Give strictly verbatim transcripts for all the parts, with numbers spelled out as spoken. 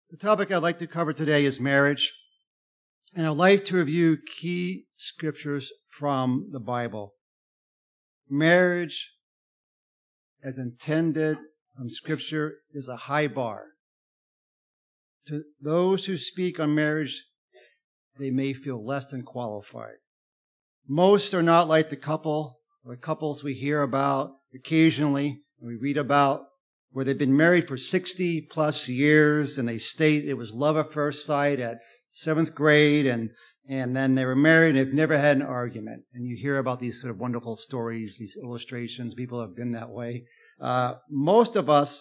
The topic I'd like to cover today is marriage, and I'd like to review key scriptures from the Bible. Marriage, as intended from Scripture, is a high bar. To those who speak on marriage, they may feel less than qualified. Most are not like the couple, or the couples we hear about occasionally, and we read about, where they've been married for sixty plus years, and they state it was love at first sight at seventh grade, and, and then they were married and they've never had an argument. And you hear about these sort of wonderful stories, these illustrations. People have been that way. Uh, most of us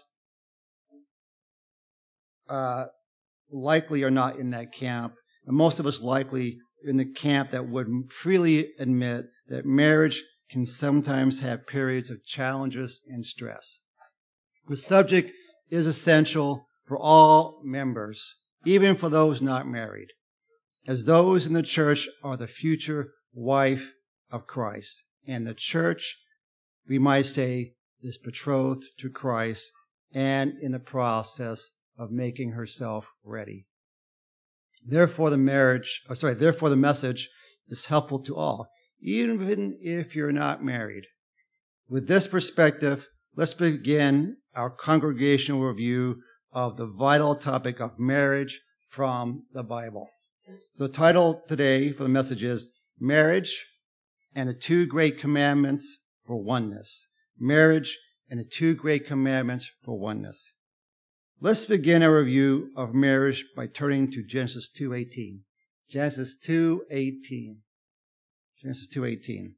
uh, likely are not in that camp, and most of us likely in the camp that would freely admit that marriage can sometimes have periods of challenges and stress. The subject is essential for all members, even for those not married, as those in the church are the future wife of Christ. And the church, we might say, is betrothed to Christ and in the process of making herself ready. Therefore, the marriage, or sorry, therefore the message is helpful to all, even if you're not married. With this perspective, let's begin our congregational review of the vital topic of marriage from the Bible. So the title today for the message is Marriage and the Two Great Commandments for Oneness. Marriage and the Two Great Commandments for Oneness. Let's begin our review of marriage by turning to Genesis two eighteen. Genesis two eighteen. Genesis two eighteen.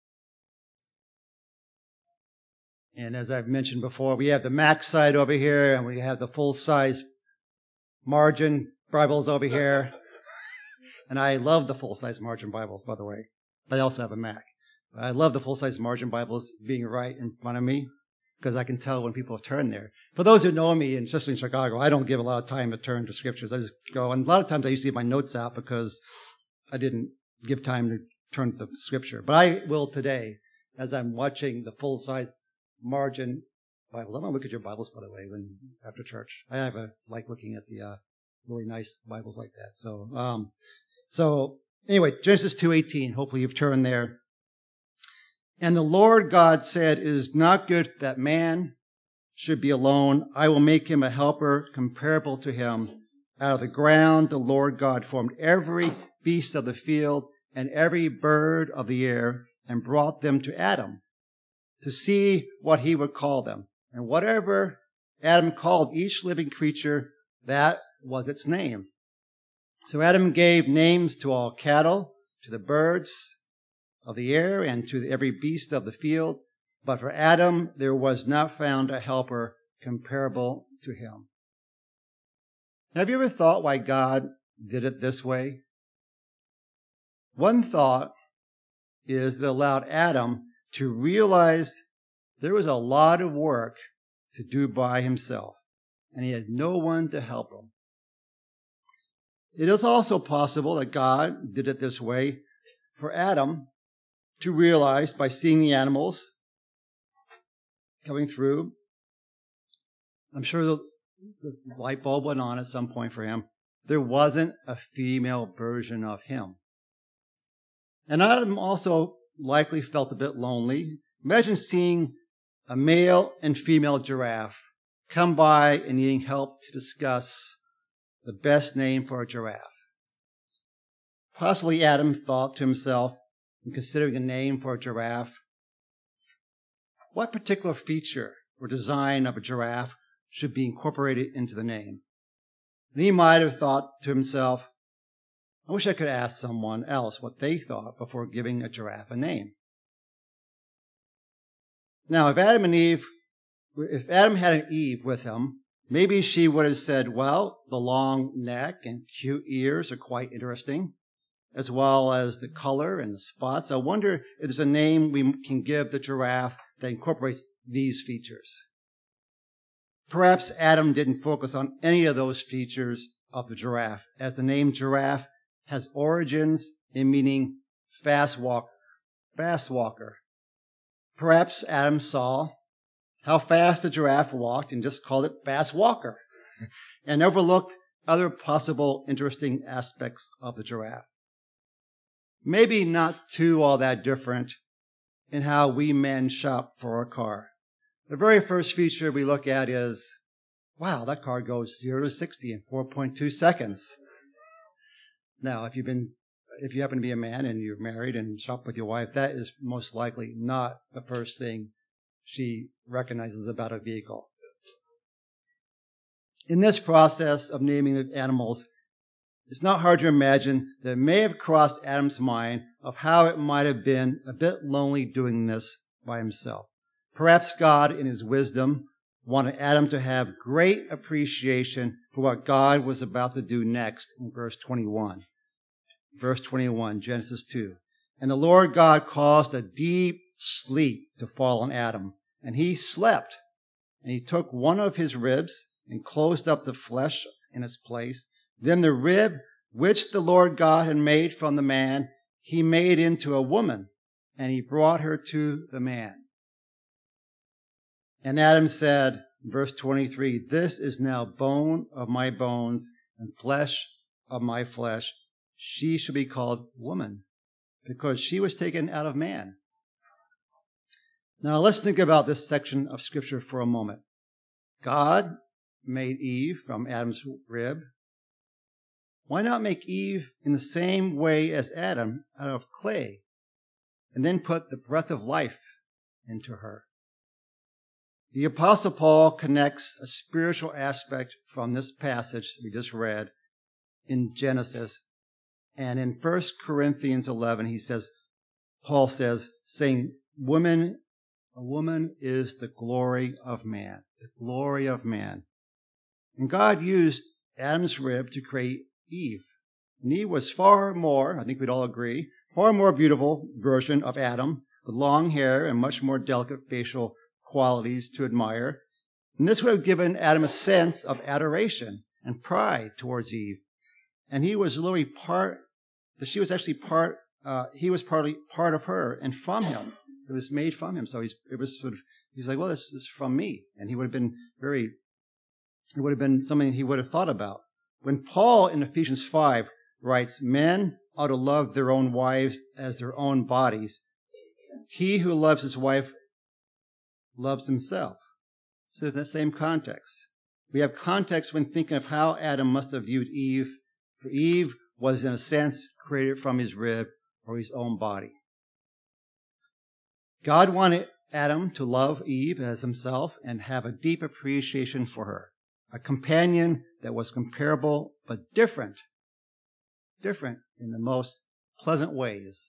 And as I've mentioned before, we have the Mac side over here, and we have the full-size margin Bibles over here. And I love the full-size margin Bibles, by the way. But I also have a Mac. I love the full-size margin Bibles being right in front of me, because I can tell when people turn there. For those who know me, and especially in Chicago, I don't give a lot of time to turn to scriptures. I just go, and a lot of times I used to get my notes out because I didn't give time to turn to scripture. But I will today, as I'm watching the full-size margin Bibles. I'm going to look at your Bibles, by the way, when after church. I have a like looking at the uh, really nice Bibles like that. So, um, so anyway, Genesis two eighteen. Hopefully you've turned there. And the Lord God said, "It is not good that man should be alone. I will make him a helper comparable to him. Out of the ground the Lord God formed every beast of the field and every bird of the air and brought them to Adam to see what he would call them. And whatever Adam called each living creature, that was its name. So Adam gave names to all cattle, to the birds of the air, and to every beast of the field. But for Adam there was not found a helper comparable to him." Have you ever thought why God did it this way? One thought is that it allowed Adam to realize there was a lot of work to do by himself, and he had no one to help him. It is also possible that God did it this way for Adam to realize by seeing the animals coming through. I'm sure the, the light bulb went on at some point for him. There wasn't a female version of him. And Adam also likely felt a bit lonely. Imagine seeing a male and female giraffe come by and needing help to discuss the best name for a giraffe. Possibly Adam thought to himself, in considering a name for a giraffe, what particular feature or design of a giraffe should be incorporated into the name? And he might have thought to himself, I wish I could ask someone else what they thought before giving a giraffe a name. Now, if Adam and Eve, if Adam had an Eve with him, maybe she would have said, well, the long neck and cute ears are quite interesting, as well as the color and the spots. I wonder if there's a name we can give the giraffe that incorporates these features. Perhaps Adam didn't focus on any of those features of the giraffe, as the name giraffe has origins in meaning fast walker, fast walker. Perhaps Adam saw how fast the giraffe walked and just called it fast walker, and overlooked other possible interesting aspects of the giraffe. Maybe not too all that different in how we men shop for a car. The very first feature we look at is, wow, that car goes zero to sixty in four point two seconds. Now, if you've been, if you happen to be a man and you're married and shop with your wife, that is most likely not the first thing she recognizes about a vehicle. In this process of naming the animals, it's not hard to imagine that it may have crossed Adam's mind of how it might have been a bit lonely doing this by himself. Perhaps God, in his wisdom, wanted Adam to have great appreciation for what God was about to do next in verse twenty-one. Verse twenty-one, Genesis two. And the Lord God caused a deep sleep to fall on Adam, and he slept. And he took one of his ribs and closed up the flesh in its place. Then the rib which the Lord God had made from the man, he made into a woman, and he brought her to the man. And Adam said, verse twenty-three, this is now bone of my bones and flesh of my flesh. She shall be called woman, because she was taken out of man. Now let's think about this section of Scripture for a moment. God made Eve from Adam's rib. Why not make Eve in the same way as Adam, out of clay, and then put the breath of life into her? The Apostle Paul connects a spiritual aspect from this passage we just read in Genesis. And in First Corinthians eleven, he says, Paul says, saying, woman, a woman is the glory of man, the glory of man. And God used Adam's rib to create Eve. And Eve was far more, I think we'd all agree, far more beautiful version of Adam, with long hair and much more delicate facial qualities to admire. And this would have given Adam a sense of adoration and pride towards Eve. And he was literally part, that she was actually part, uh, he was partly part of her and from him. It was made from him. So he's, it was sort of, he's like, well, this is from me. And he would have been very, it would have been something he would have thought about. When Paul in Ephesians five writes, men ought to love their own wives as their own bodies, he who loves his wife loves himself. So in that same context, we have context when thinking of how Adam must have viewed Eve. For Eve was, in a sense, created from his rib or his own body. God wanted Adam to love Eve as himself and have a deep appreciation for her, a companion that was comparable but different, different in the most pleasant ways.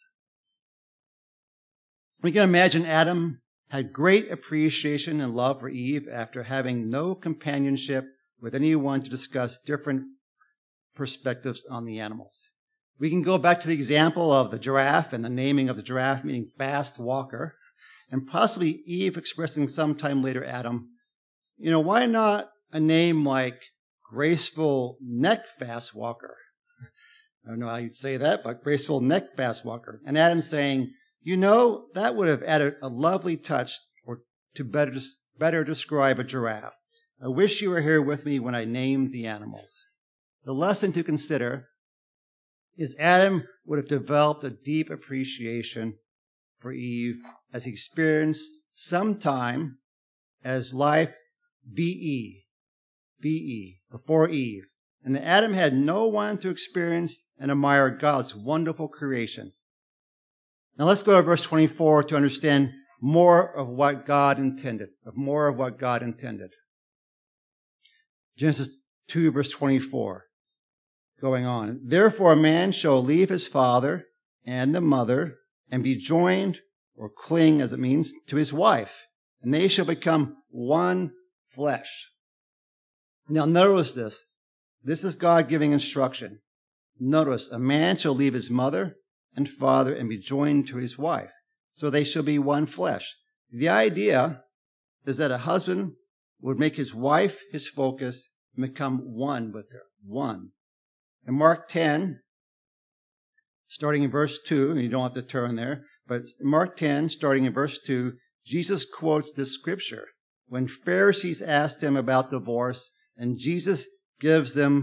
We can imagine Adam had great appreciation and love for Eve after having no companionship with anyone to discuss different perspectives on the animals. We can go back to the example of the giraffe and the naming of the giraffe meaning fast walker, and possibly Eve expressing sometime later Adam, you know, why not a name like graceful neck fast walker? I don't know how you'd say that, but graceful neck fast walker. And Adam saying, you know, that would have added a lovely touch or to better, better describe a giraffe. I wish you were here with me when I named the animals. The lesson to consider is Adam would have developed a deep appreciation for Eve as he experienced sometime as life B E, B E, before Eve. And Adam had no one to experience and admire God's wonderful creation. Now let's go to verse twenty-four to understand more of what God intended, of more of what God intended. Genesis two, verse twenty-four, going on. Therefore a man shall leave his father and the mother and be joined, or cling as it means, to his wife, and they shall become one flesh. Now notice this. This is God giving instruction. Notice, a man shall leave his mother and father and be joined to his wife, so they shall be one flesh. The idea is that a husband would make his wife his focus and become one with her, one. In Mark ten, starting in verse two, and you don't have to turn there, but Mark ten, starting in verse two, Jesus quotes this scripture when Pharisees asked him about divorce, and Jesus gives them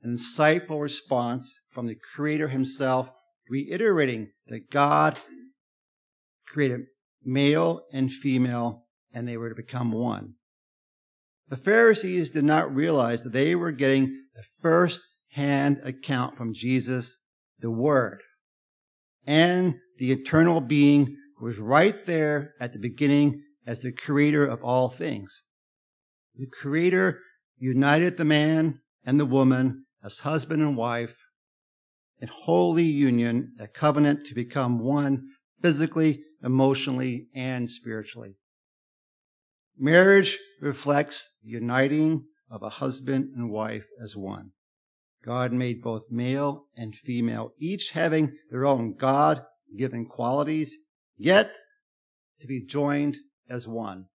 an insightful response from the Creator himself, reiterating that God created male and female, and they were to become one. The Pharisees did not realize that they were getting the first-hand account from Jesus, the Word, and the eternal being who was right there at the beginning as the creator of all things. The Creator united the man and the woman as husband and wife in holy union, a covenant to become one physically, emotionally, and spiritually. Marriage reflects the uniting of a husband and wife as one. God made both male and female, each having their own God-given qualities, yet to be joined as one.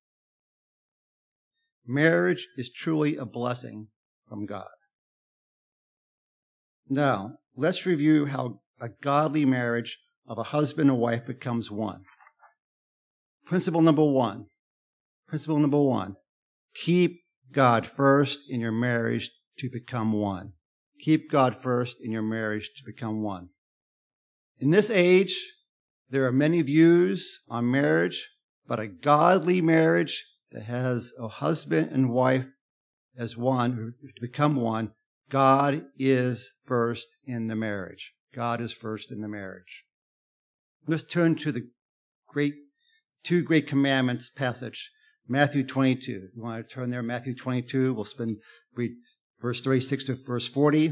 Marriage is truly a blessing from God. Now, let's review how a godly marriage of a husband and wife becomes one. Principle number one. Principle number one. Keep God first in your marriage to become one. Keep God first in your marriage to become one. In this age, there are many views on marriage, but a godly marriage that has a husband and wife as one, to become one, God is first in the marriage. God is first in the marriage. Let's turn to the great, two great commandments passage, Matthew twenty-two. You want to turn there, Matthew twenty-two. We'll spend, read verse thirty-six to verse forty.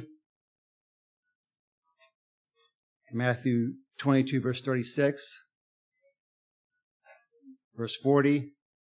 Matthew twenty-two, verse thirty-six. Verse forty.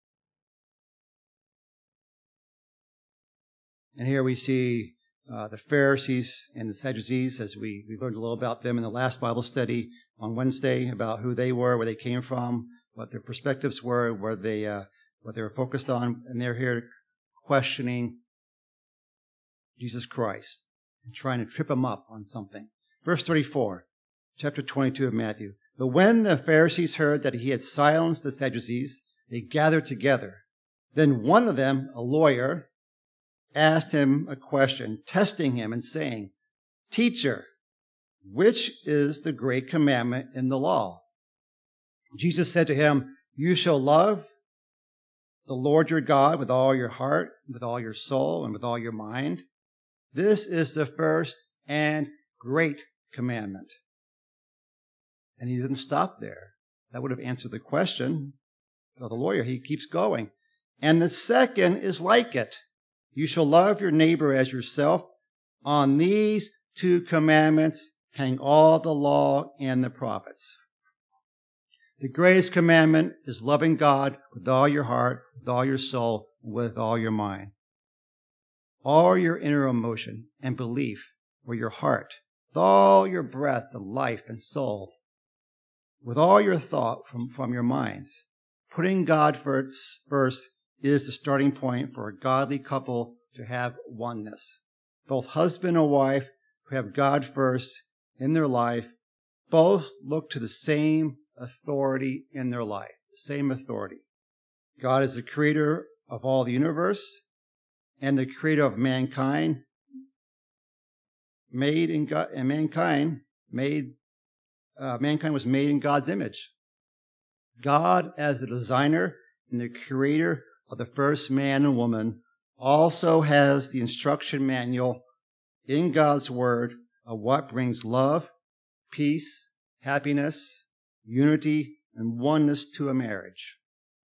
And here we see uh, the Pharisees and the Sadducees, as we, we learned a little about them in the last Bible study on Wednesday, about who they were, where they came from, what their perspectives were, where they, uh, what they were focused on. And they're here questioning Jesus Christ and trying to trip him up on something. Verse thirty-four, chapter twenty-two of Matthew. But when the Pharisees heard that he had silenced the Sadducees, they gathered together. Then one of them, a lawyer, asked him a question, testing him and saying, Teacher, which is the great commandment in the law? Jesus said to him, You shall love the Lord your God with all your heart, with all your soul, and with all your mind. This is the first and great commandment. And he didn't stop there. That would have answered the question of the lawyer. He keeps going. And the second is like it. You shall love your neighbor as yourself. On these two commandments hang all the law and the prophets. The greatest commandment is loving God with all your heart, with all your soul, with all your mind. All your inner emotion and belief, or your heart, with all your breath and life and soul, with all your thought from, from your minds. Putting God first, first is the starting point for a godly couple to have oneness. Both husband and wife who have God first in their life both look to the same authority in their life, the same authority. God is the creator of all the universe and the creator of mankind, made in God, and mankind made, uh, mankind was made in God's image. God, as the designer and the creator of the first man and woman, also has the instruction manual in God's word of what brings love, peace, happiness, unity, and oneness to a marriage.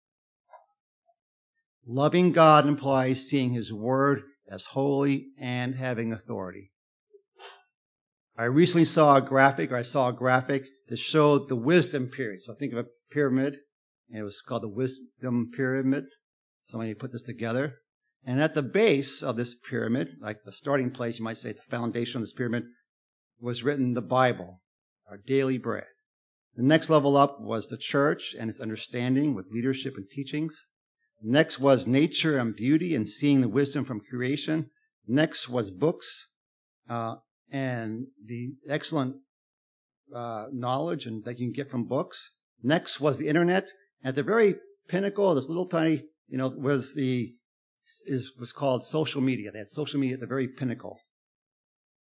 Loving God implies seeing his word as holy and having authority. I recently saw a graphic, or I saw a graphic that showed the wisdom period. So think of a pyramid, and it was called the wisdom pyramid. Somebody put this together. And at the base of this pyramid, like the starting place, you might say the foundation of this pyramid, was written the Bible, our daily bread. The next level up was the church and its understanding with leadership and teachings. Next was nature and beauty and seeing the wisdom from creation. Next was books uh, and the excellent uh, knowledge and that you can get from books. Next was the internet. At the very pinnacle of this little tiny, you know, was the is was called social media. They had social media at the very pinnacle.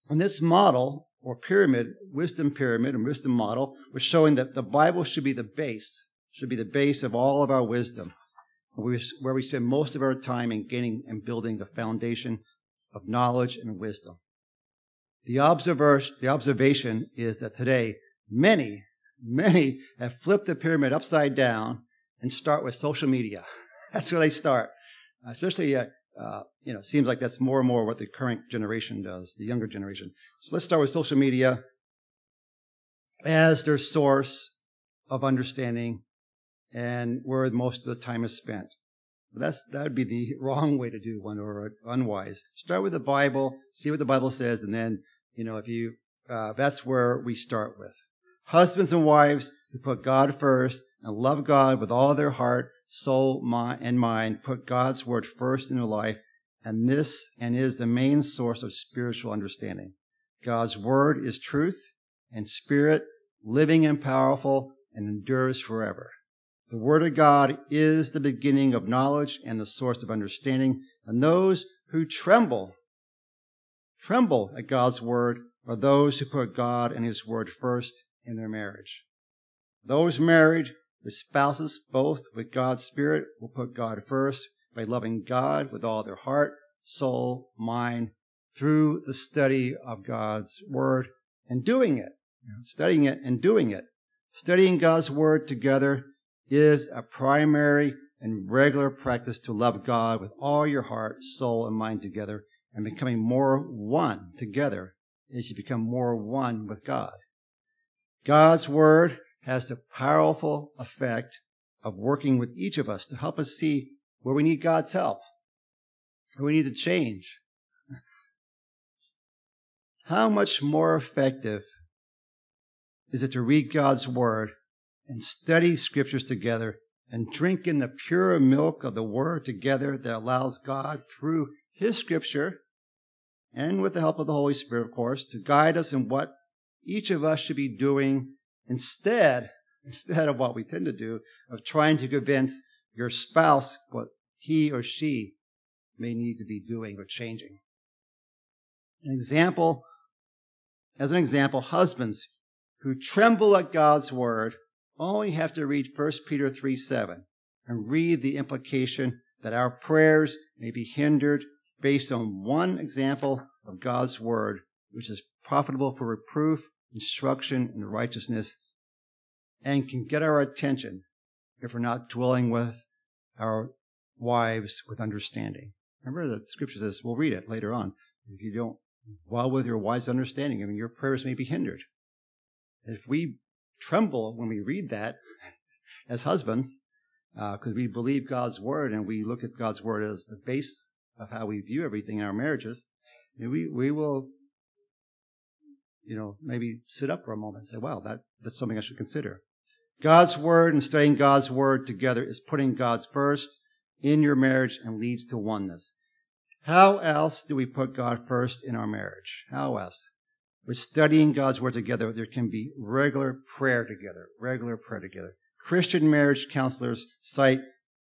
And this model, or pyramid, wisdom pyramid and wisdom model, was showing that the Bible should be the base, should be the base of all of our wisdom, where we spend most of our time in gaining and building the foundation of knowledge and wisdom. The, observer, the observation is that today, many, many have flipped the pyramid upside down and start with social media. That's where they start. Especially, uh, uh, you know, it seems like that's more and more what the current generation does, the younger generation. So let's start with social media as their source of understanding and where most of the time is spent. But that's, that would be the wrong way to do one, or unwise. Start with the Bible, see what the Bible says, and then, you know, if you, uh, that's where we start with. Husbands and wives who put God first and love God with all their heart, soul, mind, and mind, put God's word first in their life, and this and is the main source of spiritual understanding. God's word is truth and spirit, living and powerful, and endures forever. The word of God is the beginning of knowledge and the source of understanding, and those who tremble, tremble at God's word are those who put God and his word first in their marriage. Those married with spouses, both with God's Spirit, will put God first by loving God with all their heart, soul, mind, through the study of God's Word and doing it. Studying it and doing it. Studying God's Word together is a primary and regular practice to love God with all your heart, soul, and mind together, and becoming more one together as you become more one with God. God's Word has the powerful effect of working with each of us to help us see where we need God's help, where we need to change. How much more effective is it to read God's Word and study Scriptures together and drink in the pure milk of the Word together that allows God, through His Scripture, and with the help of the Holy Spirit, of course, to guide us in what each of us should be doing instead, instead of what we tend to do, of trying to convince your spouse what he or she may need to be doing or changing. An example, as an example, husbands who tremble at God's word only have to read First Peter three seven and read the implication that our prayers may be hindered based on one example of God's word, which is profitable for reproof, instruction in righteousness, and can get our attention if we're not dwelling with our wives with understanding. Remember, the scripture says, we'll read it later on, if you don't dwell with your wives' understanding, I mean, your prayers may be hindered. If we tremble when we read that as husbands, because uh, we believe God's word and we look at God's word as the base of how we view everything in our marriages, we, we will you know, maybe sit up for a moment and say, wow, that, that's something I should consider. God's word and studying God's word together is putting God first in your marriage and leads to oneness. How else do we put God first in our marriage? How else? With studying God's word together, there can be regular prayer together, regular prayer together. Christian marriage counselors cite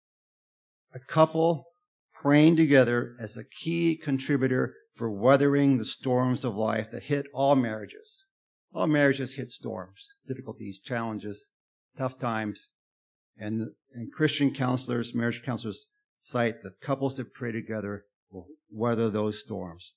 a couple praying together as a key contributor for weathering the storms of life that hit all marriages. All marriages hit storms, difficulties, challenges, tough times. And, and Christian counselors, marriage counselors cite that couples that pray together will weather those storms.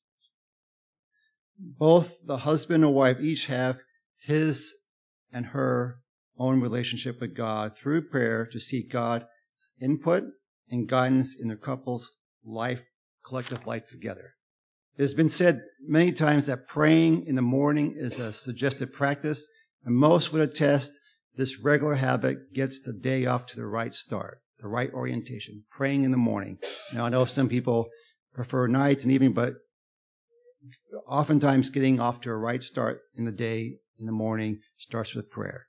Both the husband and wife each have his and her own relationship with God through prayer to seek God's input and guidance in their couple's life, collective life together. It has been said many times that praying in the morning is a suggested practice, and most would attest this regular habit gets the day off to the right start, the right orientation, praying in the morning. Now, I know some people prefer nights and evening, but oftentimes getting off to a right start in the day, in the morning, starts with prayer.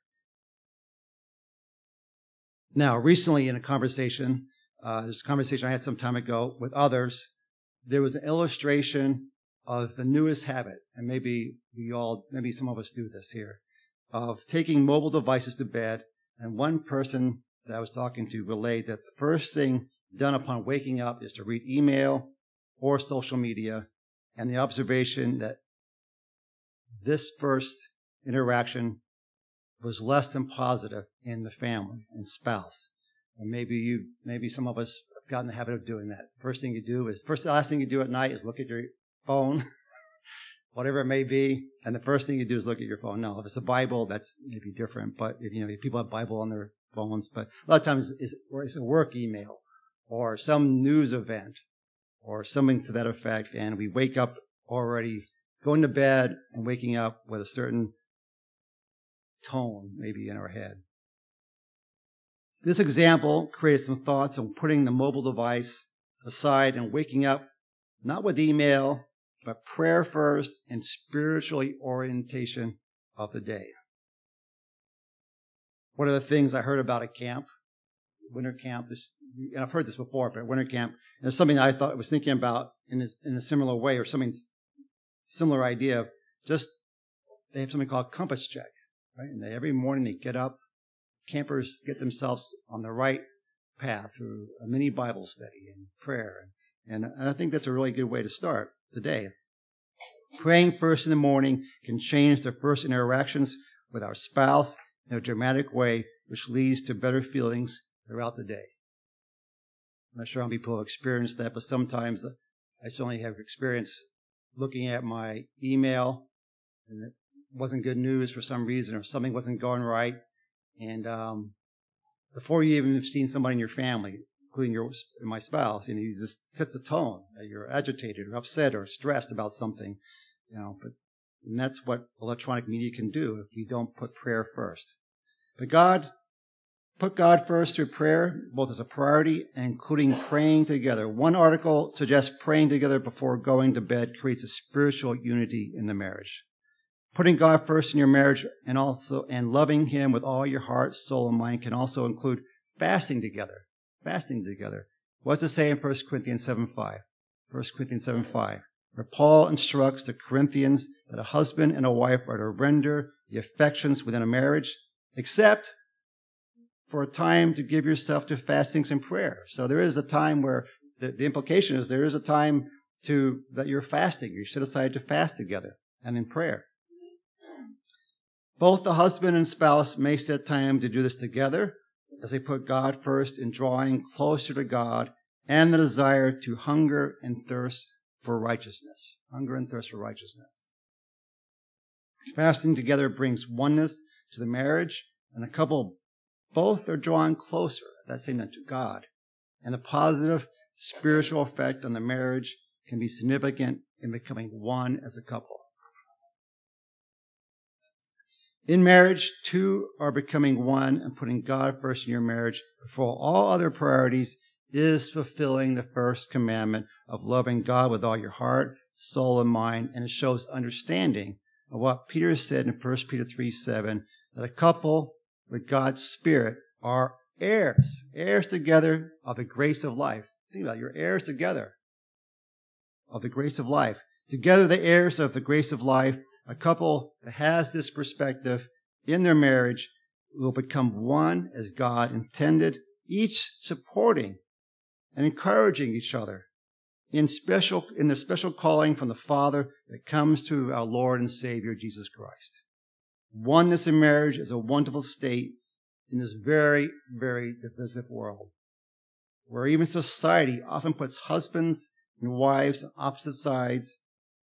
Now, recently in a conversation, uh, there's a conversation I had some time ago with others, there was an illustration of the newest habit, and maybe we all, maybe some of us do this here, of taking mobile devices to bed. And one person that I was talking to relayed that the first thing done upon waking up is to read email or social media, and the observation that this first interaction was less than positive in the family and spouse. And maybe you, maybe some of us have gotten in the habit of doing that. First thing you do is, first, the last thing you do at night is look at your phone, whatever it may be. And the first thing you do is look at your phone. Now, if it's a Bible, that's maybe different. But if, you know, if people have Bible on their phones, but a lot of times it's, it's a work email or some news event or something to that effect. And we wake up already going to bed and waking up with a certain tone maybe in our head. This example created some thoughts on putting the mobile device aside and waking up not with email, but prayer first and spiritually orientation of the day. One of the things I heard about at camp, winter camp, this, and I've heard this before, but winter camp, and it's something I thought I was thinking about in a, in a similar way, or something similar idea. Just they have something called compass check, right? And they, every morning they get up, campers get themselves on the right path through a mini Bible study and prayer, and, and I think that's a really good way to start the day. Praying first in the morning can change the first interactions with our spouse in a dramatic way, which leads to better feelings throughout the day. I'm not sure how many people have experienced that, but sometimes I certainly have experienced looking at my email and it wasn't good news for some reason or something wasn't going right. And um, before you even have seen somebody in your family, including your my spouse, you know, you just sets a tone that you're agitated or upset or stressed about something, you know. But and that's what electronic media can do if you don't put prayer first. But God, put God first through prayer, both as a priority and including praying together. One article suggests praying together before going to bed creates a spiritual unity in the marriage. Putting God first in your marriage and also and loving Him with all your heart, soul, and mind can also include fasting together. Fasting together. What's it say in First Corinthians seven five? First Corinthians seven five, where Paul instructs the Corinthians that a husband and a wife are to render the affections within a marriage, except for a time to give yourself to fastings and prayer. So there is a time where the, the implication is there is a time to that you're fasting. You set aside to fast together and in prayer. Both the husband and spouse may set time to do this together as they put God first in drawing closer to God and the desire to hunger and thirst for righteousness. Hunger and thirst for righteousness. Fasting together brings oneness to the marriage, and a couple both are drawn closer at that same time to God. And the positive spiritual effect on the marriage can be significant in becoming one as a couple. In marriage, two are becoming one, and putting God first in your marriage before all other priorities is fulfilling the first commandment of loving God with all your heart, soul, and mind. And it shows understanding of what Peter said in First Peter three seven, that a couple with God's Spirit are heirs, heirs together of the grace of life. Think about it, you're heirs together of the grace of life. Together, the heirs of the grace of life. A couple that has this perspective in their marriage will become one as God intended, each supporting and encouraging each other in special, in the special calling from the Father that comes through our Lord and Savior, Jesus Christ. Oneness in marriage is a wonderful state in this very, very divisive world, where even society often puts husbands and wives on opposite sides,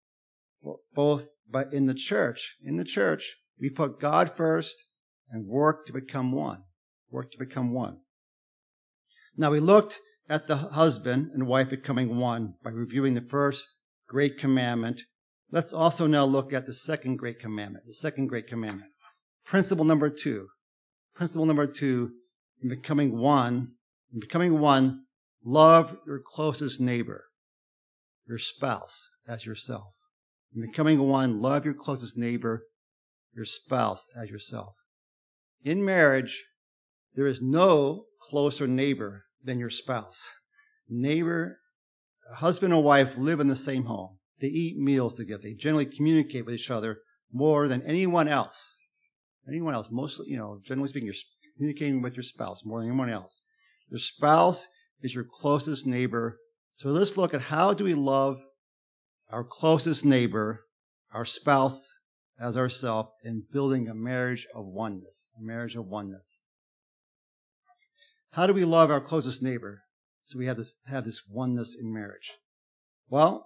both. But in the church, in the church, we put God first and work to become one. Work to become one. Now, we looked at the husband and wife becoming one by reviewing the first great commandment. Let's also now look at the second great commandment, the second great commandment. Principle number two. Principle number two, in becoming one, in becoming one, love your closest neighbor, your spouse, as yourself. In becoming one, love your closest neighbor, your spouse, as yourself. In marriage, there is no closer neighbor than your spouse. Neighbor, husband and wife live in the same home. They eat meals together. They generally communicate with each other more than anyone else. Anyone else, mostly, you know, generally speaking, you're communicating with your spouse more than anyone else. Your spouse is your closest neighbor. So let's look at how do we love our closest neighbor, our spouse, as ourselves in building a marriage of oneness, a marriage of oneness. How do we love our closest neighbor so we have this, have this oneness in marriage? Well,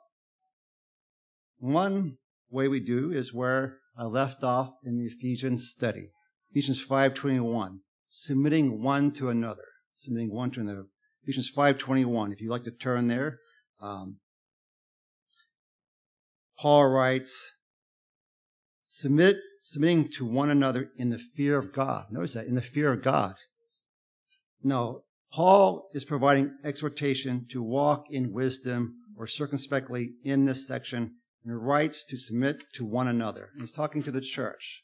one way we do is where I left off in the Ephesians study. Ephesians five twenty-one, submitting one to another. Submitting one to another. Ephesians five twenty-one, if you'd like to turn there. Um, Paul writes, submit, submitting to one another in the fear of God. Notice that, in the fear of God. No, Paul is providing exhortation to walk in wisdom or circumspectly in this section, and he writes to submit to one another. And he's talking to the church.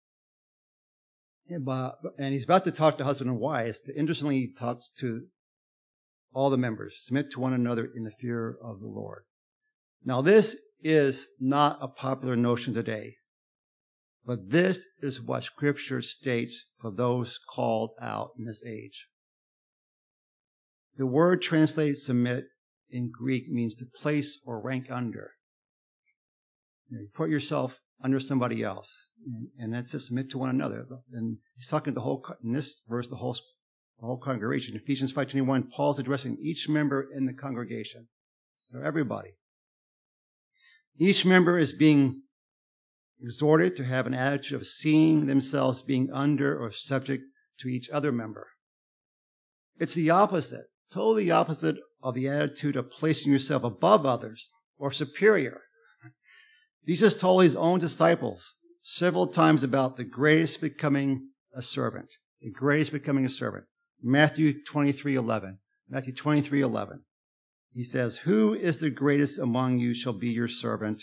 And he's about to talk to husband and wives, but interestingly, he talks to all the members. Submit to one another in the fear of the Lord. Now, this is not a popular notion today, but this is what Scripture states for those called out in this age. The word translated submit in Greek means to place or rank under. You put yourself under somebody else, and that's to submit to one another. And he's talking to the whole, in this verse, the whole, the whole congregation. Ephesians five twenty-one, Paul's addressing each member in the congregation. So everybody. Each member is being exhorted to have an attitude of seeing themselves being under or subject to each other member. It's the opposite, totally opposite of the attitude of placing yourself above others or superior. Jesus told his own disciples several times about the greatest becoming a servant, the greatest becoming a servant. Matthew twenty-three eleven. Matthew twenty-three eleven. He says, who is the greatest among you shall be your servant.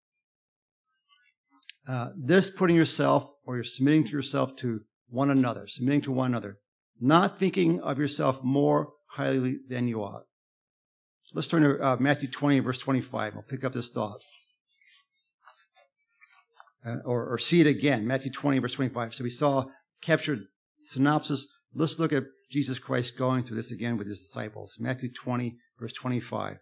Uh, this putting yourself, or you're submitting to yourself to one another, submitting to one another, not thinking of yourself more highly than you ought. Let's turn to uh, Matthew twenty, verse twenty-five. I'll pick up this thought. Uh, or, or see it again, Matthew twenty, verse twenty-five. So we saw captured synopsis. Let's look at Jesus Christ going through this again with his disciples. Matthew twenty, verse twenty-five.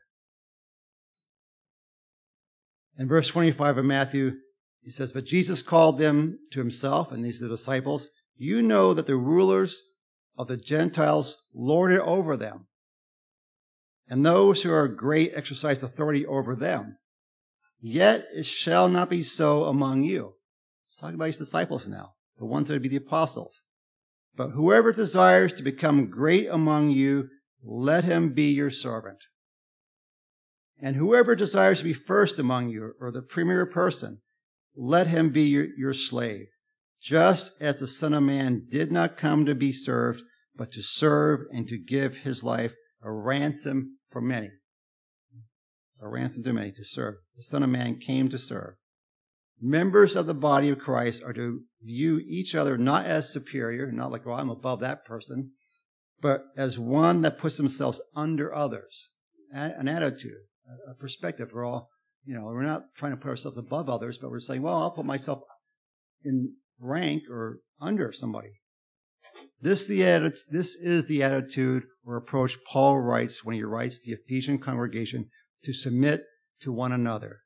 In verse twenty-five of Matthew, he says, but Jesus called them to himself, and these are the disciples. You know that the rulers of the Gentiles lord it over them, and those who are great exercise authority over them. Yet it shall not be so among you. He's talking about his disciples now, the ones that would be the apostles. But whoever desires to become great among you, let him be your servant. And whoever desires to be first among you, or the premier person, let him be your, your slave, just as the Son of Man did not come to be served, but to serve and to give his life a ransom for many. A ransom to many, to serve. The Son of Man came to serve. Members of the body of Christ are to view each other not as superior, not like, well, I'm above that person, but as one that puts themselves under others. An attitude, a perspective. We're all, you know, we're not trying to put ourselves above others, but we're saying, well, I'll put myself in rank or under somebody. This, the atti- this is the attitude or approach Paul writes when he writes to the Ephesian congregation to submit to one another.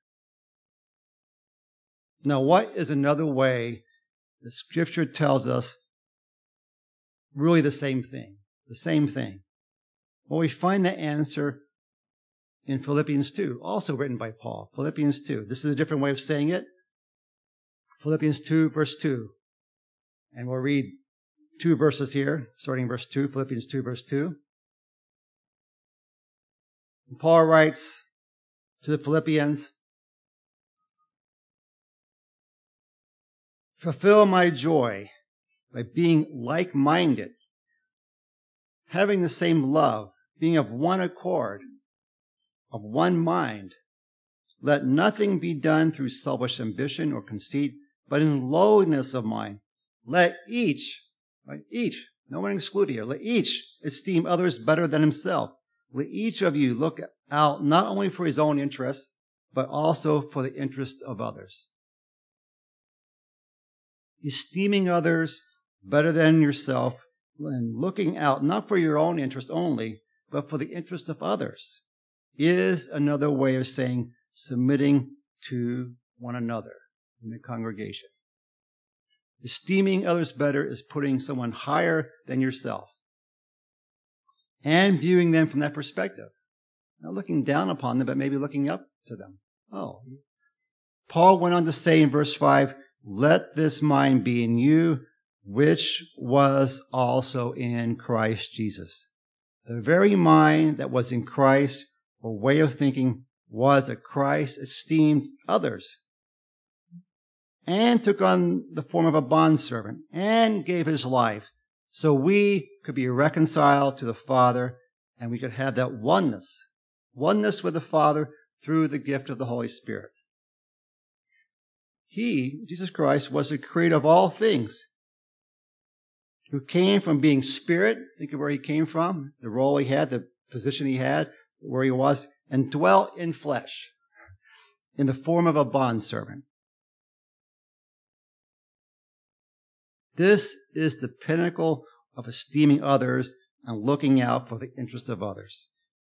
Now, what is another way the Scripture tells us really the same thing? The same thing. Well, we find the answer in Philippians two, also written by Paul. Philippians two. This is a different way of saying it. Philippians two, verse two. And we'll read two verses here, starting verse two, Philippians two, verse two. And Paul writes to the Philippians, fulfill my joy by being like-minded, having the same love, being of one accord, of one mind. Let nothing be done through selfish ambition or conceit, but in lowliness of mind. Let each, right, each, no one excluded here, let each esteem others better than himself. Let each of you look out not only for his own interests, but also for the interest of others. Esteeming others better than yourself and looking out not for your own interest only, but for the interest of others is another way of saying submitting to one another. in the congregation. Esteeming others better is putting someone higher than yourself and viewing them from that perspective. Not looking down upon them, but maybe looking up to them. Oh. Paul went on to say in verse five, let this mind be in you, which was also in Christ Jesus. The very mind that was in Christ, or way of thinking, was that Christ esteemed others and took on the form of a bondservant and gave his life so we could be reconciled to the Father and we could have that oneness, oneness with the Father through the gift of the Holy Spirit. He, Jesus Christ, was the creator of all things, who came from being spirit, think of where he came from, the role he had, the position he had, where he was, and dwelt in flesh, in the form of a bondservant. This is the pinnacle of esteeming others and looking out for the interest of others.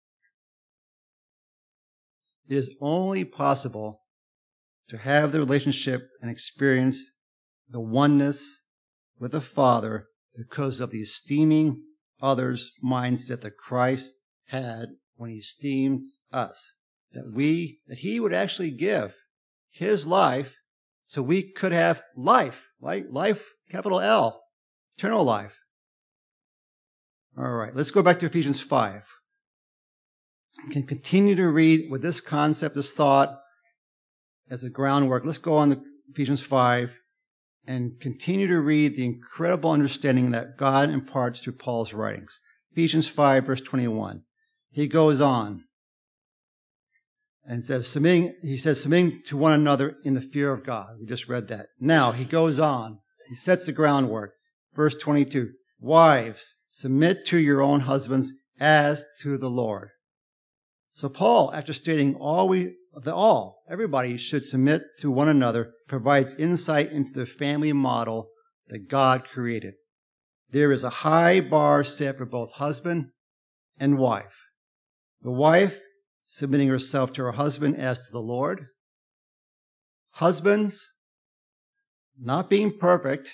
It is only possible to have the relationship and experience the oneness with the Father because of the esteeming others mindset that Christ had when he esteemed us. That we, that he would actually give his life so we could have life, right? Life, capital L, eternal life. All right, let's go back to Ephesians five. We can continue to read with this concept, this thought, as a groundwork. Let's go on to Ephesians five and continue to read the incredible understanding that God imparts through Paul's writings. Ephesians five, verse twenty-one. He goes on and says, submitting, he says, submitting to one another in the fear of God. We just read that. Now, he goes on. He sets the groundwork. Verse twenty-two. Wives, submit to your own husbands as to the Lord. So Paul, after stating all we, the all, everybody should submit to one another, provides insight into the family model that God created. There is a high bar set for both husband and wife. The wife submitting herself to her husband as to the Lord. Husbands not being perfect,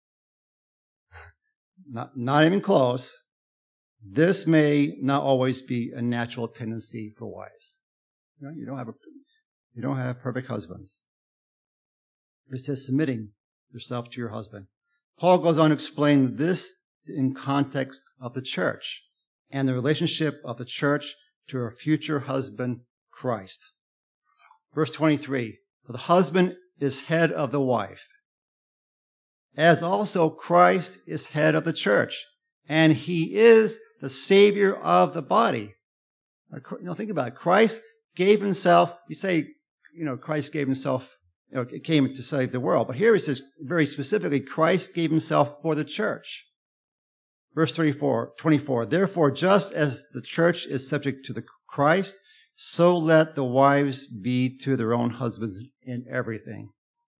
not, not even close. This may not always be a natural tendency for wives. You know, you don't have a, you don't have perfect husbands. It says submitting yourself to your husband. Paul goes on to explain this in context of the church and the relationship of the church to her future husband, Christ. Verse twenty-three, for the husband is head of the wife, as also Christ is head of the church, and he is the Savior of the body. You know, think about it. Christ gave himself, you say, you know, Christ gave himself, you know, it came to save the world. But here he says very specifically, Christ gave himself for the church. Verse thirty-four, twenty-four, therefore, just as the church is subject to the Christ, so let the wives be to their own husbands in everything.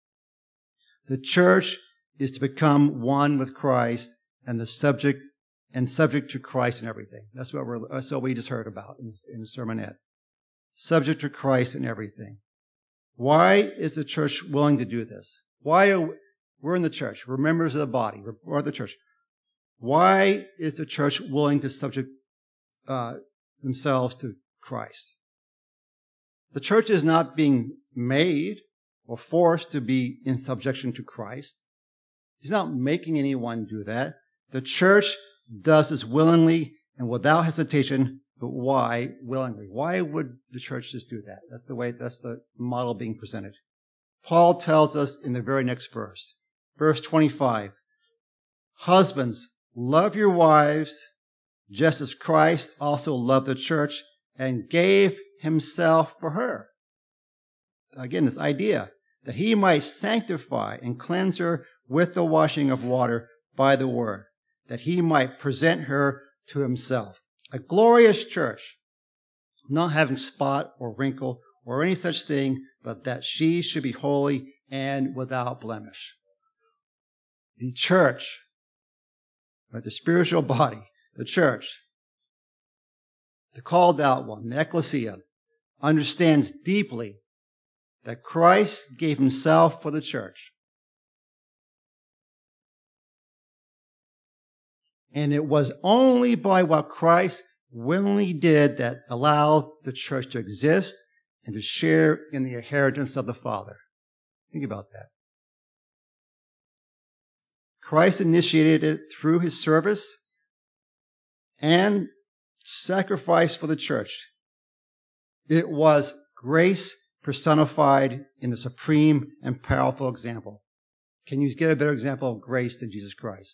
The church is to become one with Christ and the subject and subject to Christ in everything. That's what we're, that's what we just heard about in, in the sermonette. Subject to Christ in everything. Why is the church willing to do this? Why are we, we're in the church. We're members of the body. We're, we're the church. Why is the church willing to subject uh, themselves to Christ? The church is not being made or forced to be in subjection to Christ. He's not making anyone do that. The church does this willingly and without hesitation. But why willingly? Why would the church just do that? That's the way, that's the model being presented. Paul tells us in the very next verse, verse twenty-five, husbands, love your wives, just as Christ also loved the church and gave himself for her. Again, this idea that he might sanctify and cleanse her with the washing of water by the word, that he might present her to himself. A glorious church, not having spot or wrinkle or any such thing, but that she should be holy and without blemish. The church, right, the spiritual body, the church, the called out one, the ecclesia, understands deeply that Christ gave himself for the church. And it was only by what Christ willingly did that allowed the church to exist and to share in the inheritance of the Father. Think about that. Christ initiated it through his service and sacrifice for the church. It was grace personified in the supreme and powerful example. Can you get a better example of grace than Jesus Christ?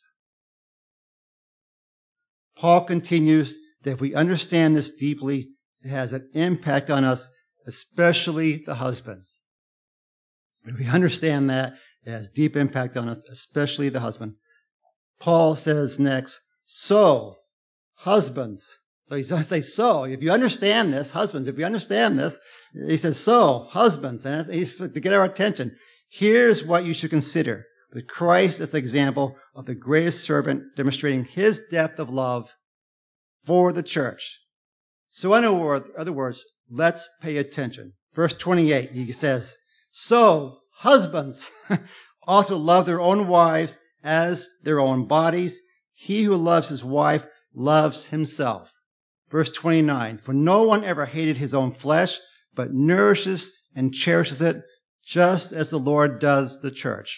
Paul continues that if we understand this deeply, it has an impact on us, especially the husbands. If we understand that, it has deep impact on us, especially the husband. Paul says next, so, husbands. So he's going to say, so, if you understand this, husbands, if you understand this, he says, so, husbands, and he's to get our attention. Here's what you should consider. With Christ as the example of the greatest servant, demonstrating his depth of love for the church. So in other words, let's pay attention. Verse twenty-eight, he says, so, husbands ought to love their own wives as their own bodies. He who loves his wife loves himself. Verse twenty-nine, for no one ever hated his own flesh, but nourishes and cherishes it, just as the Lord does the church.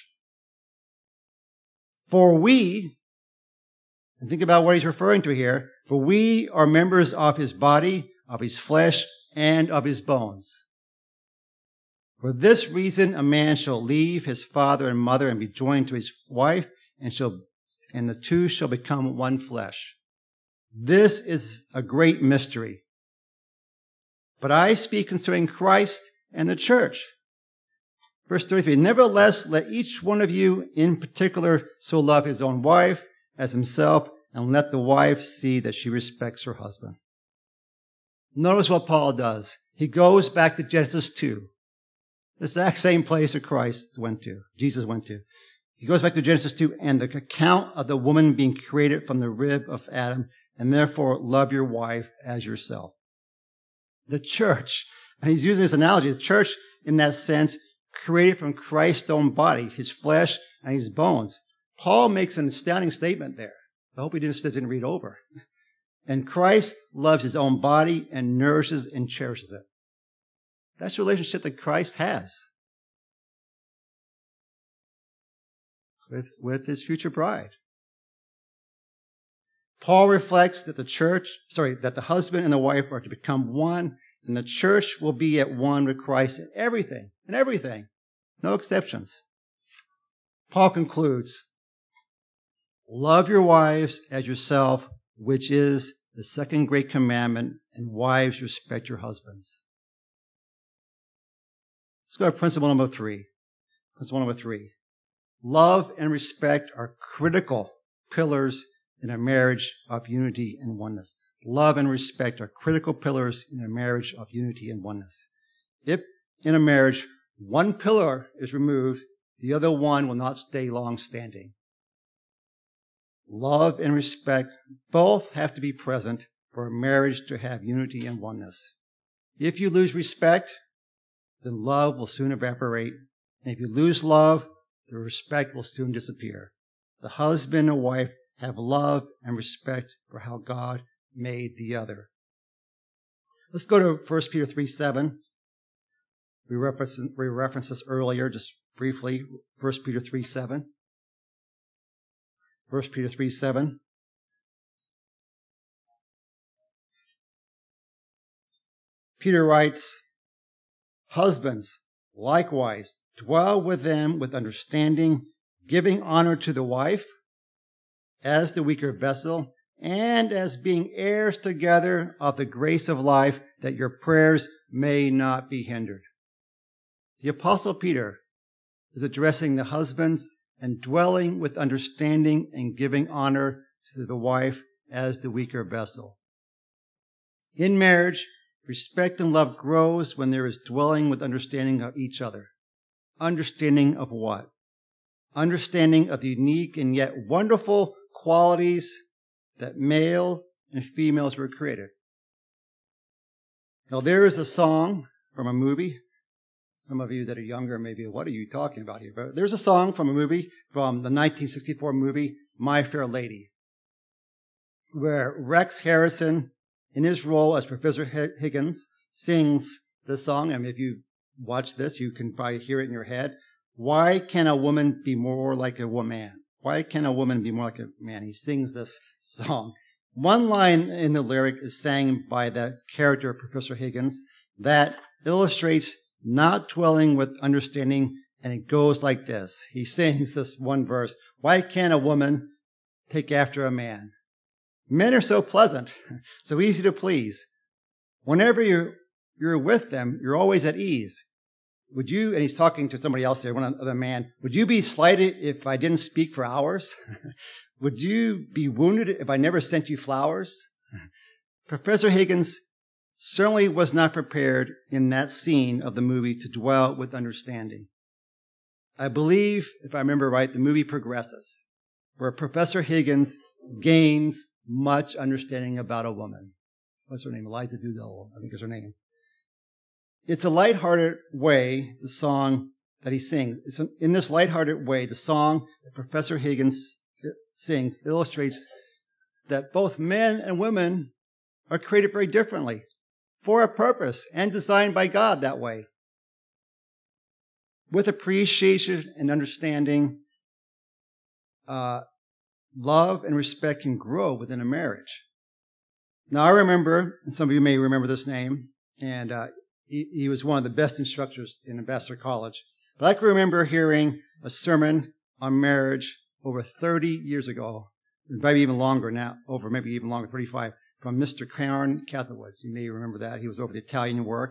For we, and think about what he's referring to here, for we are members of his body, of his flesh, and of his bones. For this reason, a man shall leave his father and mother and be joined to his wife, and shall, and the two shall become one flesh. This is a great mystery. But I speak concerning Christ and the church. Verse thirty-three, nevertheless, let each one of you in particular so love his own wife as himself, and let the wife see that she respects her husband. Notice what Paul does. He goes back to Genesis two, the exact same place that Christ went to, Jesus went to. He goes back to Genesis two and the account of the woman being created from the rib of Adam, and therefore love your wife as yourself. The church, and he's using this analogy, the church in that sense, created from Christ's own body, his flesh and his bones. Paul makes an astounding statement there. I hope he didn't, didn't read over. And Christ loves his own body and nourishes and cherishes it. That's the relationship that Christ has with, with his future bride. Paul reflects that the church, sorry, that the husband and the wife are to become one, and the church will be at one with Christ in everything, in everything. No exceptions. Paul concludes, love your wives as yourself, which is the second great commandment, and wives, respect your husbands. Let's go to principle number three. Principle number three. Love and respect are critical pillars in a marriage of unity and oneness. Love and respect are critical pillars in a marriage of unity and oneness. If in a marriage one pillar is removed, the other one will not stay long standing. Love and respect both have to be present for a marriage to have unity and oneness. If you lose respect, then love will soon evaporate. And if you lose love, the respect will soon disappear. The husband and wife have love and respect for how God made the other. Let's go to First Peter three seven. We referenced, we referenced this earlier, just briefly. First Peter three seven. First Peter three seven. Peter writes, husbands, likewise, dwell with them with understanding, giving honor to the wife as the weaker vessel, and as being heirs together of the grace of life, that your prayers may not be hindered. The Apostle Peter is addressing the husbands and dwelling with understanding and giving honor to the wife as the weaker vessel. In marriage, respect and love grows when there is dwelling with understanding of each other. Understanding of what? Understanding of the unique and yet wonderful qualities that males and females were created. Now, there is a song from a movie. Some of you that are younger, maybe, what are you talking about here? But there's a song from a movie, from the nineteen sixty-four movie, My Fair Lady, where Rex Harrison, in his role as Professor Higgins, sings the song. I mean, if you watch this, you can probably hear it in your head. Why can a woman be more like a woman? Why can a woman be more like a man? He sings this song. One line in the lyric is sang by the character of Professor Higgins that illustrates not dwelling with understanding, and it goes like this. He sings this one verse. Why can't a woman take after a man? Men are so pleasant, so easy to please. Whenever you're, you're with them, you're always at ease. Would you, and he's talking to somebody else there, one other man, would you be slighted if I didn't speak for hours? Would you be wounded if I never sent you flowers? Professor Higgins certainly was not prepared in that scene of the movie to dwell with understanding. I believe, if I remember right, the movie progresses, where Professor Higgins gains much understanding about a woman. What's her name? Eliza Doolittle, I think is her name. It's a lighthearted way, the song that he sings. It's in this lighthearted way, the song that Professor Higgins sings illustrates that both men and women are created very differently, for a purpose, and designed by God that way. With appreciation and understanding, uh, love and respect can grow within a marriage. Now, I remember, and some of you may remember this name, and uh, he, he was one of the best instructors in Ambassador College. But I can remember hearing a sermon on marriage over thirty years ago, maybe even longer now, over maybe even longer, thirty-five, from Mister Karen Catherwood. You may remember that. He was over the Italian work,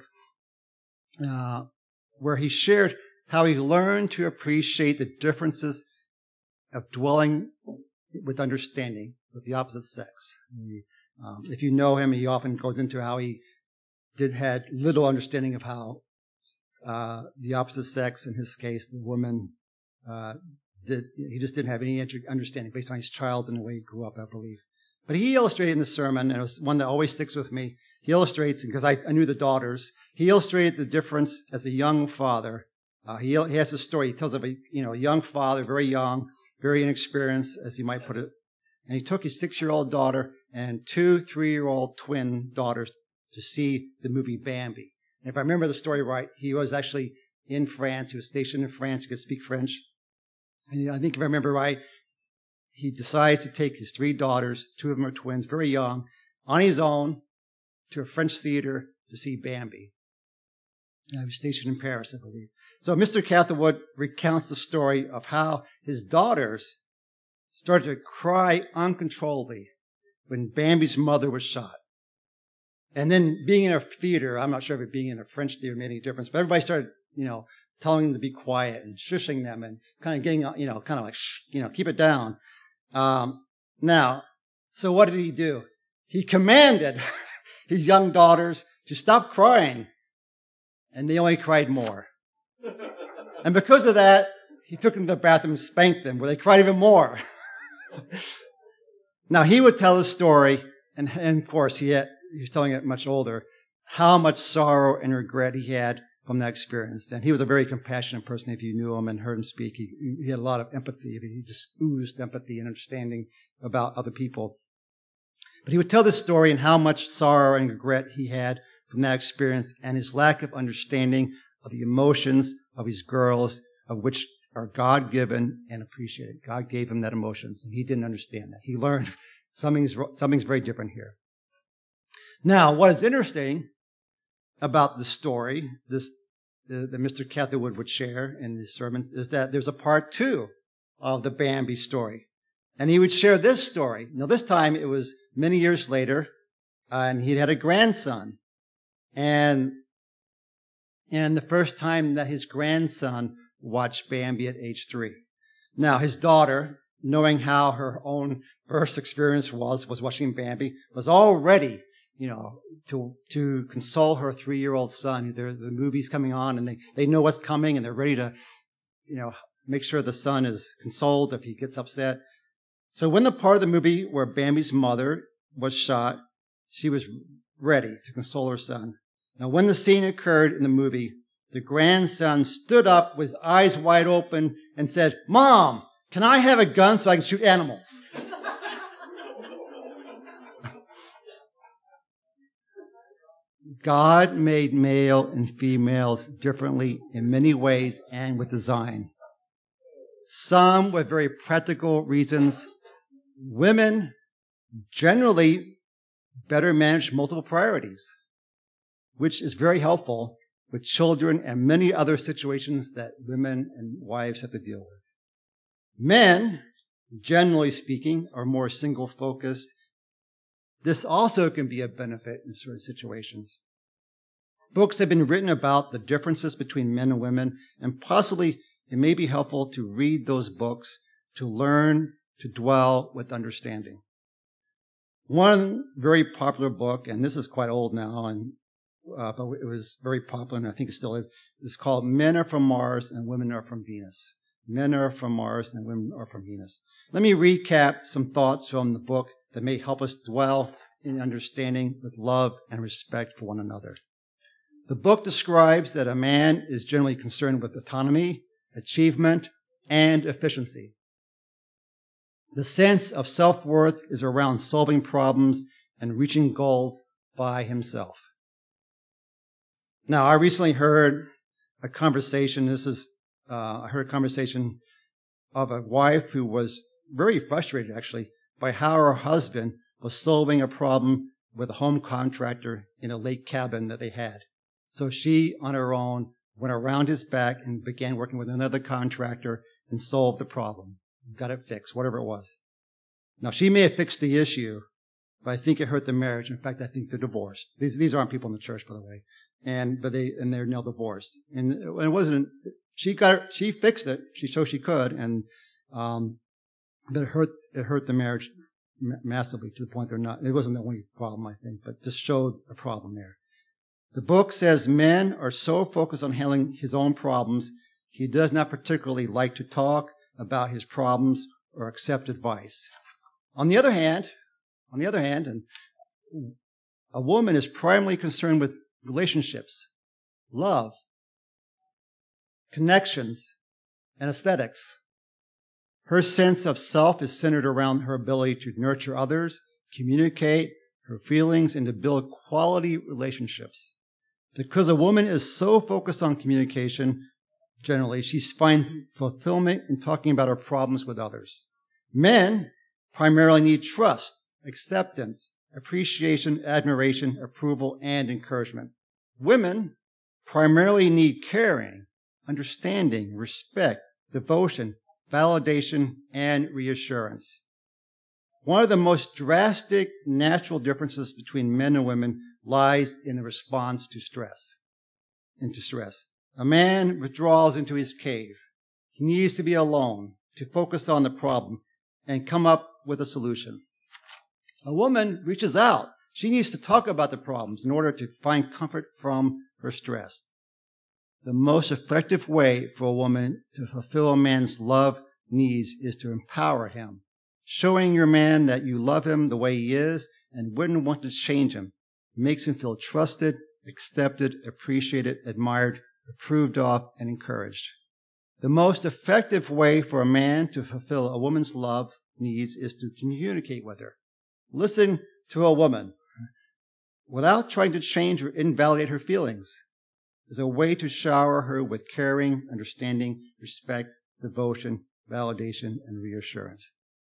uh, where he shared how he learned to appreciate the differences of dwelling with understanding with the opposite sex. He, um, if you know him, he often goes into how he did had little understanding of how uh, the opposite sex, in his case, the woman, uh, did, he just didn't have any understanding based on his child and the way he grew up, I believe. But he illustrated in the sermon, and it was one that always sticks with me. He illustrates, because I, I knew the daughters, he illustrated the difference as a young father. Uh, he, he has a story. He tells of a, you know, a young father, very young, very inexperienced, as he might put it. And he took his six-year-old daughter and two three-year-old twin daughters to see the movie Bambi. And if I remember the story right, he was actually in France. He was stationed in France. He could speak French. And I think if I remember right, he decides to take his three daughters, two of them are twins, very young, on his own to a French theater to see Bambi. And I was stationed in Paris, I believe. So Mister Catherwood recounts the story of how his daughters started to cry uncontrollably when Bambi's mother was shot. And then being in a theater, I'm not sure if it being in a French theater made any difference, but everybody started, you know, telling them to be quiet and shushing them and kind of getting, you know, kind of like, shh, you know, keep it down. Um, now, so what did he do? He commanded his young daughters to stop crying, and they only cried more. And because of that, he took them to the bathroom and spanked them, where they cried even more. Now, he would tell a story, and, and of course, he, had, he was telling it much older, how much sorrow and regret he had from that experience. And he was a very compassionate person. If you knew him and heard him speak, he, he had a lot of empathy. He just oozed empathy and understanding about other people. But he would tell this story and how much sorrow and regret he had from that experience and his lack of understanding of the emotions of his girls, of which are God-given and appreciated. God gave him that emotions, and he didn't understand that. He learned something's, something's very different here. Now, what is interesting about the story, this uh, that Mister Catherwood would share in his sermons, is that there's a part two of the Bambi story. And he would share this story. Now, this time it was many years later, uh, and he'd had a grandson. And, and the first time that his grandson watched Bambi at age three. Now, his daughter, knowing how her own first experience was, was watching Bambi, was already, you know, to, to console her three-year-old son. They're, the movie's coming on and they, they know what's coming and they're ready to, you know, make sure the son is consoled if he gets upset. So when the part of the movie where Bambi's mother was shot, she was ready to console her son. Now, when the scene occurred in the movie, the grandson stood up with eyes wide open and said, "Mom, can I have a gun so I can shoot animals?" God made male and females differently in many ways and with design. Some with very practical reasons. Women generally better manage multiple priorities, which is very helpful with children and many other situations that women and wives have to deal with. Men, generally speaking, are more single-focused. This also can be a benefit in certain situations. Books have been written about the differences between men and women, and possibly it may be helpful to read those books to learn to dwell with understanding. One very popular book, and this is quite old now, and uh, but it was very popular, and I think it still is, is called Men Are From Mars and Women Are From Venus. Men are from Mars and women are from Venus. Let me recap some thoughts from the book that may help us dwell in understanding with love and respect for one another. The book describes that a man is generally concerned with autonomy, achievement, and efficiency. The sense of self-worth is around solving problems and reaching goals by himself. Now, I recently heard a conversation, this is, uh, I heard a conversation of a wife who was very frustrated, actually, by how her husband was solving a problem with a home contractor in a lake cabin that they had. So she, on her own, went around his back and began working with another contractor and solved the problem. Got it fixed, whatever it was. Now, she may have fixed the issue, but I think it hurt the marriage. In fact, I think they're divorced. These, these aren't people in the church, by the way. And, but they, and they're now divorced. And it wasn't, she got, she fixed it. She showed she could. And, um, but it hurt, it hurt the marriage massively to the point they're not, it wasn't the only problem, I think, but just showed a problem there. The book says men are so focused on handling his own problems, he does not particularly like to talk about his problems or accept advice. On the other hand, on the other hand, and a woman is primarily concerned with relationships, love, connections, and aesthetics. Her sense of self is centered around her ability to nurture others, communicate her feelings, and to build quality relationships. Because a woman is so focused on communication, generally, she finds fulfillment in talking about her problems with others. Men primarily need trust, acceptance, appreciation, admiration, approval, and encouragement. Women primarily need caring, understanding, respect, devotion, validation, and reassurance. One of the most drastic natural differences between men and women lies in the response to stress. Into stress. A man withdraws into his cave. He needs to be alone to focus on the problem and come up with a solution. A woman reaches out. She needs to talk about the problems in order to find comfort from her stress. The most effective way for a woman to fulfill a man's love needs is to empower him, showing your man that you love him the way he is and wouldn't want to change him. It makes him feel trusted, accepted, appreciated, admired, approved of, and encouraged. The most effective way for a man to fulfill a woman's love needs is to communicate with her. Listen to a woman without trying to change or invalidate her feelings. Is a way to shower her with caring, understanding, respect, devotion, validation, and reassurance.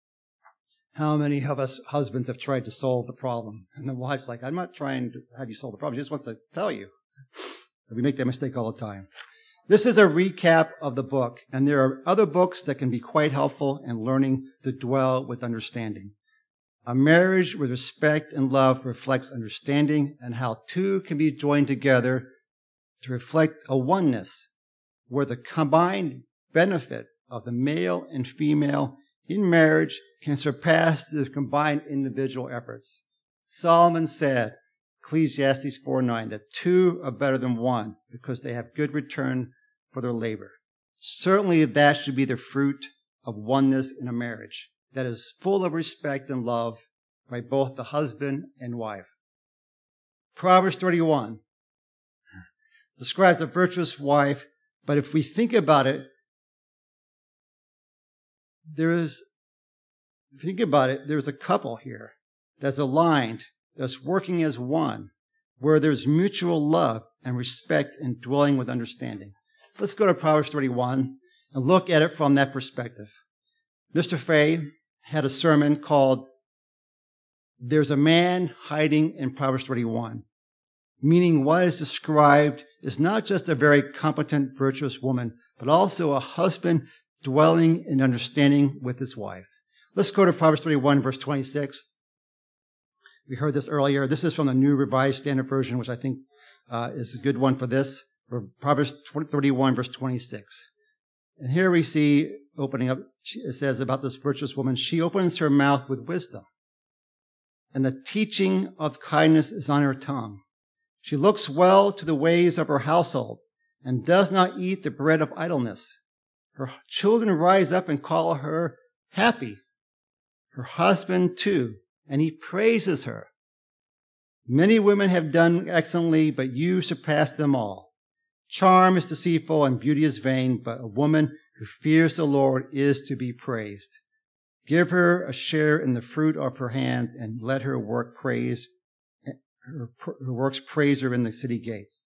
How many of us husbands have tried to solve the problem? And the wife's like, I'm not trying to have you solve the problem. She just wants to tell you. We make that mistake all the time. This is a recap of the book, and there are other books that can be quite helpful in learning to dwell with understanding. A marriage with respect and love reflects understanding and how two can be joined together to reflect a oneness where the combined benefit of the male and female in marriage can surpass the combined individual efforts. Solomon said, Ecclesiastes four nine, that two are better than one because they have good return for their labor. Certainly that should be the fruit of oneness in a marriage that is full of respect and love by both the husband and wife. Proverbs thirty-one. describes a virtuous wife, but if we think about it, there is, if you think about it, there's a couple here that's aligned, that's working as one, where there's mutual love and respect and dwelling with understanding. Let's go to Proverbs thirty-one and look at it from that perspective. Mister Fay had a sermon called There's a Man Hiding in Proverbs thirty-one, meaning what is described is not just a very competent, virtuous woman, but also a husband dwelling in understanding with his wife. Let's go to Proverbs thirty-one, verse twenty-six. We heard this earlier. This is from the New Revised Standard Version, which I think uh, is a good one for this. Proverbs thirty-one, verse twenty-six. And here we see, opening up, it says about this virtuous woman, she opens her mouth with wisdom, and the teaching of kindness is on her tongue. She looks well to the ways of her household and does not eat the bread of idleness. Her children rise up and call her happy. Her husband too, and he praises her. Many women have done excellently, but you surpass them all. Charm is deceitful and beauty is vain, but a woman who fears the Lord is to be praised. Give her a share in the fruit of her hands, and let her work praise her, her works praise her in the city gates.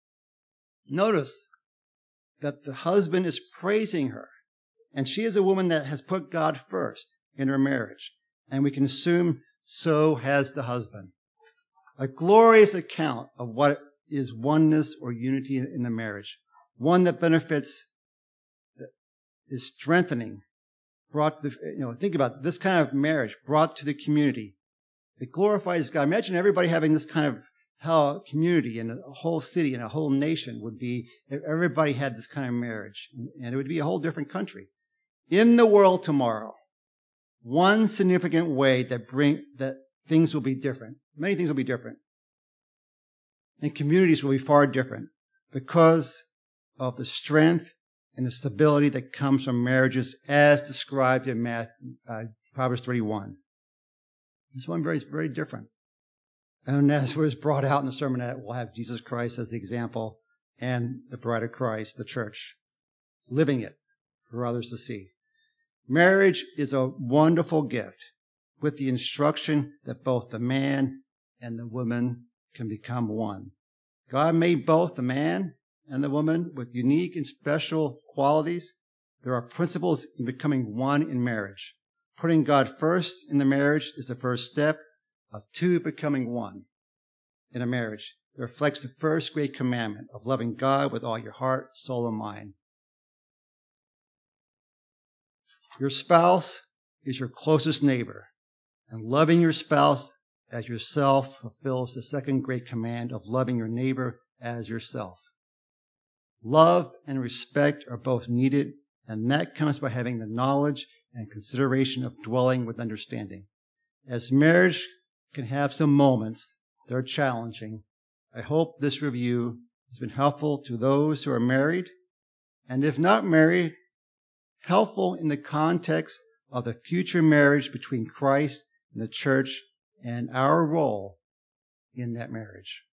Notice that the husband is praising her, and she is a woman that has put God first in her marriage, and we can assume so has the husband. A glorious account of what is oneness or unity in the marriage, one that benefits, that is strengthening, brought to the, you know, think about this kind of marriage brought to the community. It glorifies God. Imagine everybody having this kind of how community and a whole city and a whole nation would be if everybody had this kind of marriage, and it would be a whole different country. In the world tomorrow, one significant way that bring that things will be different. Many things will be different. And communities will be far different because of the strength and the stability that comes from marriages as described in Matthew, uh, Proverbs thirty-one. This one very, very different. And as was brought out in the sermonette, we'll have Jesus Christ as the example and the bride of Christ, the church, living it for others to see. Marriage is a wonderful gift with the instruction that both the man and the woman can become one. God made both the man and the woman with unique and special qualities. There are principles in becoming one in marriage. Putting God first in the marriage is the first step of two becoming one in a marriage. It reflects the first great commandment of loving God with all your heart, soul, and mind. Your spouse is your closest neighbor, and loving your spouse as yourself fulfills the second great command of loving your neighbor as yourself. Love and respect are both needed, and that comes by having the knowledge and consideration of dwelling with understanding. As marriage can have some moments that are challenging, I hope this review has been helpful to those who are married, and if not married, helpful in the context of the future marriage between Christ and the church and our role in that marriage.